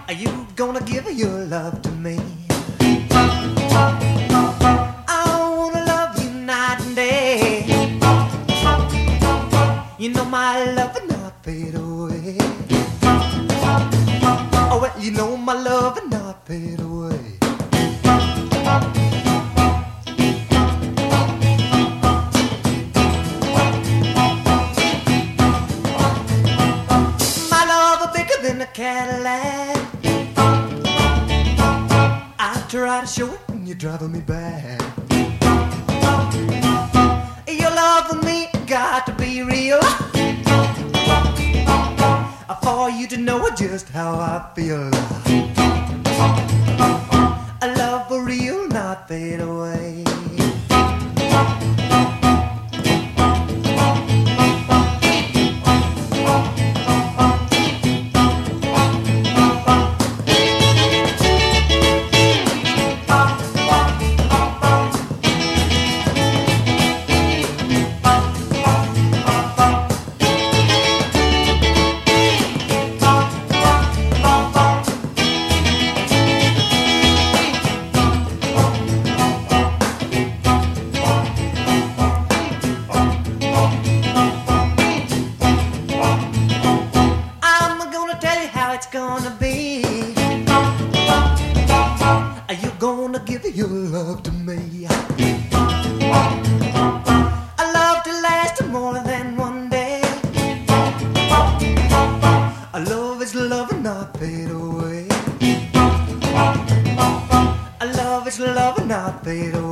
Are you gonna give your love to me? I wanna love you night and day. You know my love will not fade away. Oh, well, you know my love will not fade away. My love is bigger than a Cadillac. I try to show it when you're driving me back. Your love with me got to be real, for you to know just how I feel. A love for real, not fade away. It's gonna be. Are you gonna give your love to me? A love to last more than one day. A love is love and not fade away. A love is love and not fade away.